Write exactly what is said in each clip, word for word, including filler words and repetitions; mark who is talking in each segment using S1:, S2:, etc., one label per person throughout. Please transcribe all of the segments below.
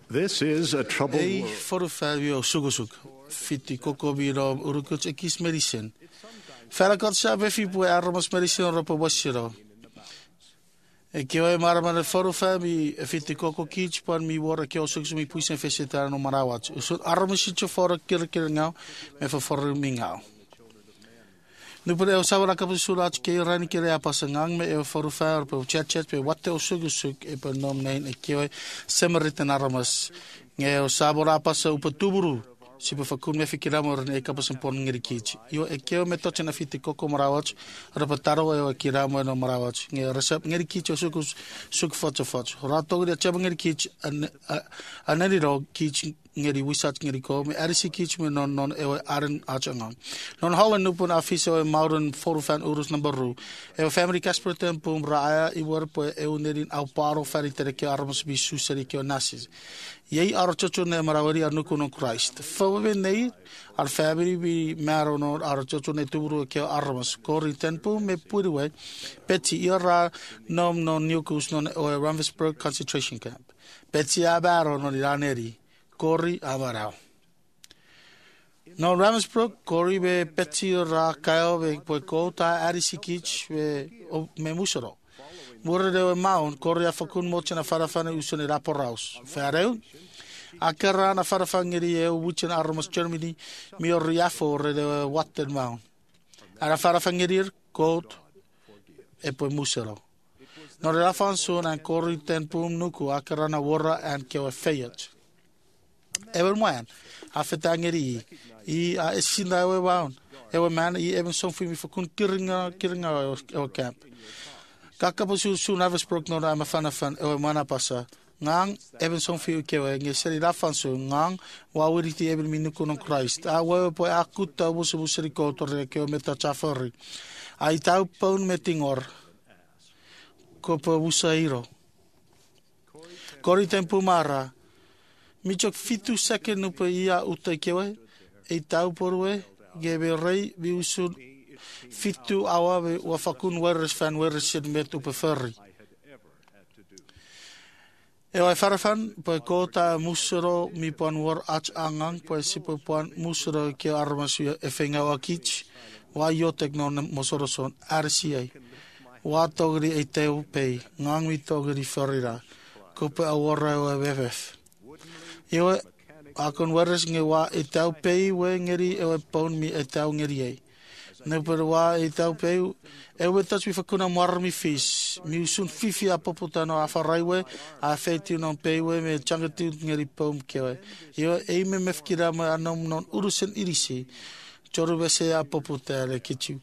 S1: This is a troubled
S2: Ei
S1: world.
S2: wharuwhawi o sugusuk, fiti koko biro urukuts ekis medicine. Wharakot sa befi pue aramas medicine ropa wasiro. E ke oe maramana wharuwhawi e fiti koko kich pan mi wara ke o sugusu mi puisen fesetara no marawat. Usun aramas itcho whara kira kira ngau, me whawharu mi ngau. Nupere o sawara kapusura atu ke rani kere apasangang me e wharuwhawi pe chat chat pe wate o sugusuk e pa nom nein e ke oe semaritan aramas. Nge o sabora apasa upa tuburu. Si pa fakun me fikiramo rin e kapasan pon ngiri kichi. Iyo e keo me toche na fiti koko marawach. Rapa taro e o kiramo e no marawach. Nge rasap ngiri kichi o suku suk focho focho. Rato gri a chaba ngiri kichi aneri ro kichi ngiri wisat ngiri ko. Me arisi kichi me non non e o arin achangang. Non holan nupun afiso e mauran forufan urus nambaru. E o family kasperten pum raaya i warpo e o nerin au paro fari tere ke armas bisu seri ke o nasis. Yei arachocho ne marawari anuku no Christ. Fawe nei ar family bi maro no arachocho ne tuburu ke armas. Kori tenpu me puriwe peti ira nom no nukus no o Ravensbrück concentration camp. Peti abaro no liraneri. Kori abarao. No Ravensbrück kori be peti ra kaio be po kota arisikich be me musoro. Mura de maun korea fakun mocha na farafana usone raporaus. Fareu akara na farafangiri e wuchen armas Germany mi oriafo re de watten maun. Ara farafangiri coat e po musero. No rafanso na kori ten pum nuku akara na wora and ke feyet. Ever man afetangiri I a esinda we maun. Ever man I even something mi fakun kiringa kiringa o camp. Kakapusu su Ravensbrück no na mafana fan e mana pasa ngang even son fiu ke we nge seri rafan su ngang wa wiriti even minuku no Christ a we po akuta busu buseri ko torre ke o meta chafari ai tau pon metingor ko po busairo kori tempo mara michok fitu seke no po ia uta ke we e tau porwe gebe rei bi usu fitu awa wa fakun weres fan weres sit met op 'n ferry. E wa farafan po kota musoro mi pon war ach angang po sipo pon musoro ke armas e fenga wa kich wa yo teknon mosoro son R C A wa togri e teu pe ngang mi togri ferira ko pe awara wa W F. Yo akon weres nge wa e teu pe we ngeri e pon mi e teu ngeri e. No pero wa e tau peu e we touch mi fakuna mar mi fish mi usun fifi a popotano a faraiwe a feti non pewe me changati ngeri pom kewe yo e me mefkira ma anom non urusen irisi choru bese a popotale kichu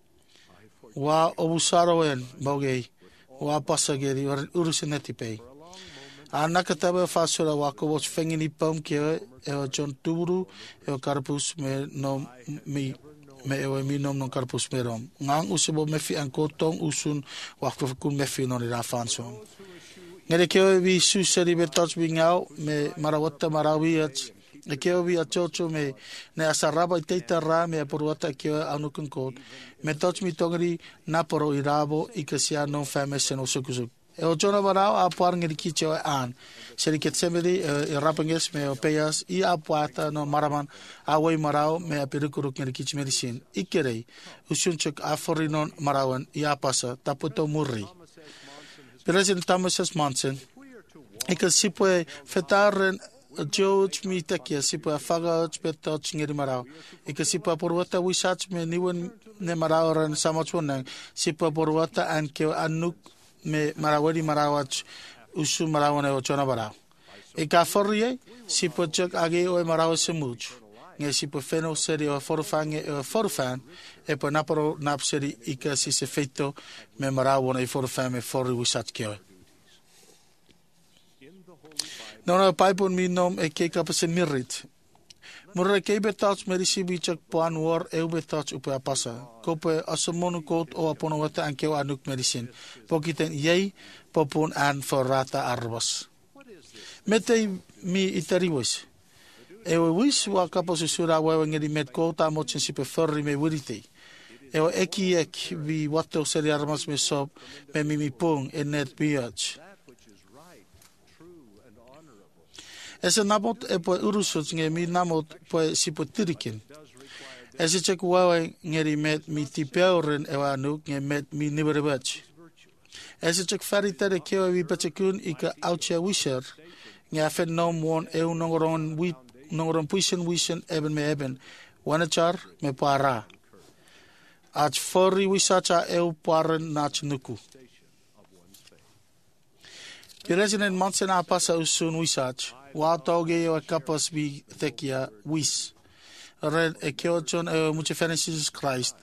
S2: wa obusaro en bogei wa pasageri urusen etipe anaka tabe fasura wa ko was fengini pom kewe e John Tuburu e karpus me no mi me e mi nom non karpus merom ngang usebo mefi an kotong usun waktu kun mefi non ira fanson ngere ke vi su seri betots bingau me marawata marawiat e ke vi achocho me ne asaraba teita ra me porwata ke anukun kot me tots mi tongri na poro irabo ikasia non famous no sukusu e o jona barao a par ngeri kicho an seri ketsemedi e rapanges me opeyas I apuata no maraman awai marao me apirukuru ngeri kichi medicine ikerei usunchuk aforinon marawan I apasa taputo murri President Thomas S. Monson ikasipwe fetaren George mi takia sipwe afaga betot ngeri marao ikasipwe porwata wisach me niwen ne marao ran samachwonang sipwe porwata an ke anuk me marawari marawach usu marawane o chona bara e ka forrie si po chak age o maraw se much nge si po feno seri o forfang e forfan e po naporo napseri ika si se feito me marawone e forfan me for wisat ke no no paipon mi nom e ke ka se mirit Mura ke betats merisi bichak puan war e betats upa pasa. Kope asomonu kot o apono wata anke anuk medicine. Pokiten yei popun an for rata arbas. Mete mi itariwis. E wis wa kaposura wa ngeri met kota mochin sipe ferri me wiriti. E o eki ek vi wato seri armas me sob me mimi pung e net biach. Ese namot e po urusut nge mi namot po sipo tirikin. Ese chek wawe ngeri met mi tipeuren e wanu nge met mi niberebach. Ese chek faritere kewa vi pachekun ika autia wisher nge afen no mon e unongoron wip nongoron puisen wisen eben me eben. Wanachar me para. Ach fori wisacha eu paren nach nuku. President Mansen apasa usun wisach. Watoge e kapas bi thekia wis. Red e keochon e muche Jesus Christ.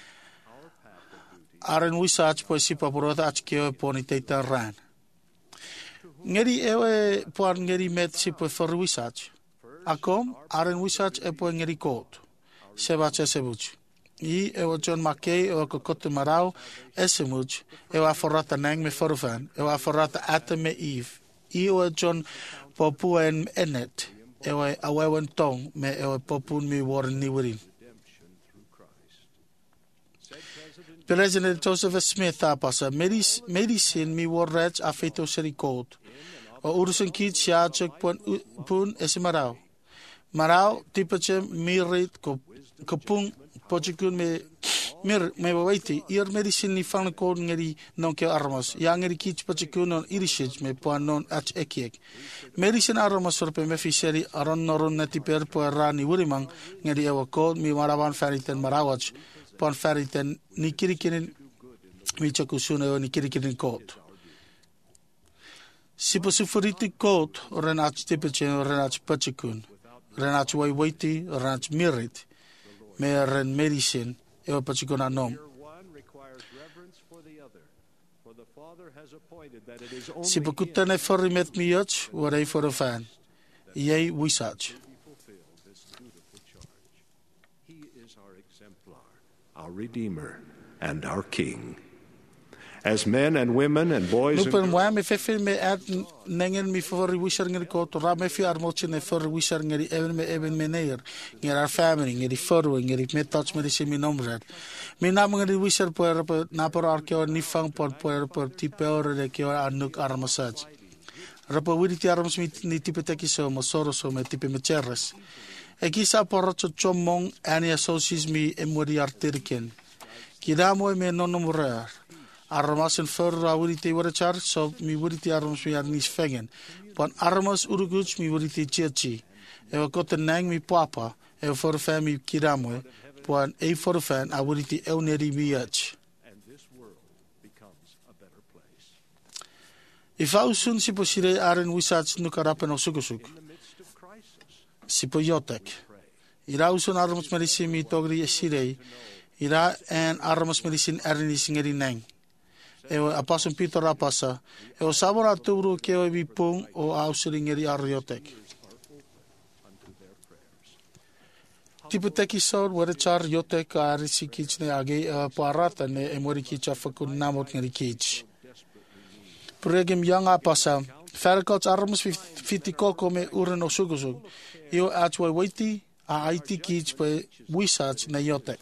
S2: Aren wisach po sipa porota ach keo poni teita ran. Ngeri ewe por ngeri met sipo for wisach. Akom aren wisach e po ngeri kot. Sebacha sebuch. I ewa John Mackay ewa kokote marau esemuch ewa forrata nang me forfan ewa forrata ate me eve. I ewa John popu en enet ewa awewen tong me ewa popu mi warren niwerin. President Joseph Smith apasa medicine mi warrech afeto seri code. O urusen kit siachuk pun pun ese marau. Marau tipache mirit ko kopung Pojikun me mir me waiti ir medicine ni fan ko ngeri non ke armas ya ngeri kich pojikun on irishij me po non ach ekiek medicine armas sorpe me fiseri aron noron nati per po rani wurimang ngeri ewa ko mi marawan feriten marawach pon feriten ni kirikinin mi chakusune ni kirikinin kot sipo sufuriti kot renach tipeche renach pojikun renach wai waiti renach mirit me ren medicine ewa pachikona nom. Si pekutane forri met miyoch, warei for a fan. Yei wisach.
S1: He is our exemplar, our Redeemer, and our King. As men and women and boys and
S2: girls... Nupen me fefe me at nengen mi forri wisher ngeri ko to ra me fi armoche ne forri wisher ngeri even me even me neer ngeri our family ngeri forro ngeri me touch me disi mi nomred. Mi nam ngeri wisher por na por arkeo ni fang por por por tipe ore de keo anuk armosaj. Rapa wiri ti armos mi ni tipe teki so mo soro so me tipe me cherres. E kisa por rocho chomong ani associates mi emori artirken. Kidamo me nonomurer. Armas en voor awurite warachar so mi wurite armas mi arnis fengen pon armas uruguch mi wurite chichi e kote nang mi papa e for fam mi kiramo pon e for fan awurite euneri miach
S1: and this world becomes a better place.
S2: If I soon si posire aren wisach nukarapen o sugusuk si poyotek ira usun armas medicine mi togri esirei ira en armas medicine arnis ngeri nang e o apostle Peter apasa e o sabora turu ke o bipung o ausringeri ariotek tipo teki sor were char yotek arisi kichne age parata ne emori kicha fakun namot ngeri kich pregem yang apasa ferkots armus fitikoko me uren o sugusug io atwa waiti a it kich pe wisach na yotek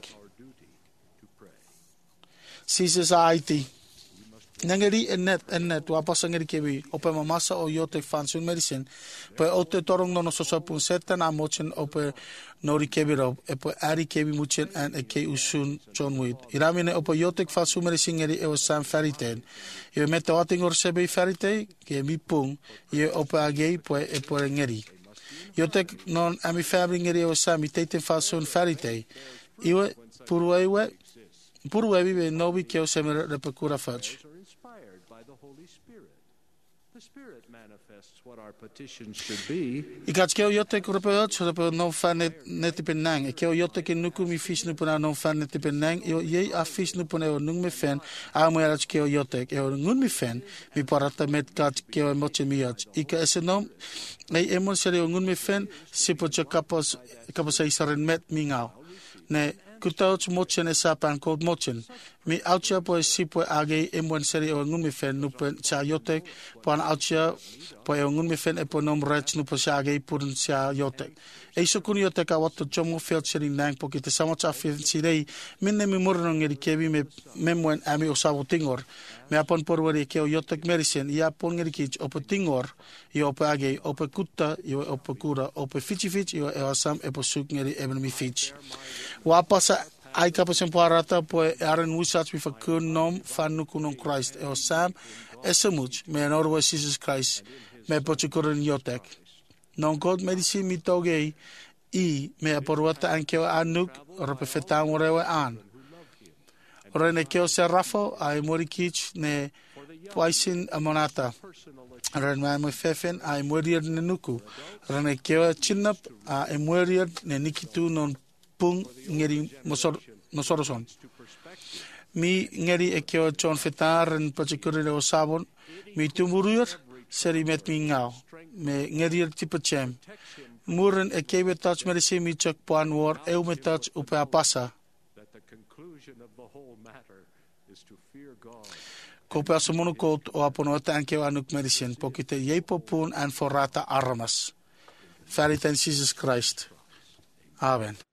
S2: sises a it Nangeri enet enet wapa sangeri kebi ope mamasa o yote fansun medicine pe ote torong no so sapun setan amochen ope nori kebi ro epe ari kebi muchen an eke usun chonwit iramine ope yote fansun medicine ngeri e sam feriten e meta wating or sebe ferite ke mi pung e ope agei pe e por ngeri yote non ami fabri ngeri e sam itete fansun ferite iwe purwewe purwewe be nobi ke o semer repekura fach.
S1: Spirit manifests what our petitions should be.
S2: Ik had keo yote kurepeot so dat no fan net net penang. Ik keo yote ke nuku mi fish nu puna no fan net penang. Yo ye a fish nu puna nung me fan. A mo era keo yote ke ngun mi fan. Mi parata met kat keo moche mi ach. Ik ese no ei emon sere ngun mi fan sipo kapos kapos ai saren met mi ngau. Ne kutauch mochen esa pan kod mochen. Mi autia po e si po e age e mwen seri o ngumi fen nupen sia yotek po an autia po e ngumi fen e po nom rech nupo sia age purun sia yotek. E iso kuni yotek a watu chomo felt seri nang po ki te samota fi sirei minne mi murno ngeri kebi me me mwen ami o sawo tingor. Me apon porwari ke o yotek medicine i apon ngeri kich o po tingor i o po age o po kuta i o po kura o po fichi fichi i o e asam e po suk ngeri e mi fichi. Wa pasa ai kapa sem parata po e aren wisats mi fa kun nom fan kunon Christ e o sam e semuch me an orwa Jesus Christ me po chikurin yotek non god medicine mi toge i me aporwata anke anuk rope fetang orewe an ore ne keo se rafo ai morikich ne poisin amonata ore me mo fefen ai morir ne nuku ore ne keo chinap a morir ne nikitu non pung ngeri mosor nosoroson mi ngeri e keo chon fetar en pachikuri o sabon mi tumuruir seri met mi ngau me ngeri tipo chem muren e kebe touch merisi mi chak pan war eu me touch upe apasa ko pe asomono ko o apono tanke anuk medicine pokite yepo pun and forata aramas Faritan Jesus Christ. Amen.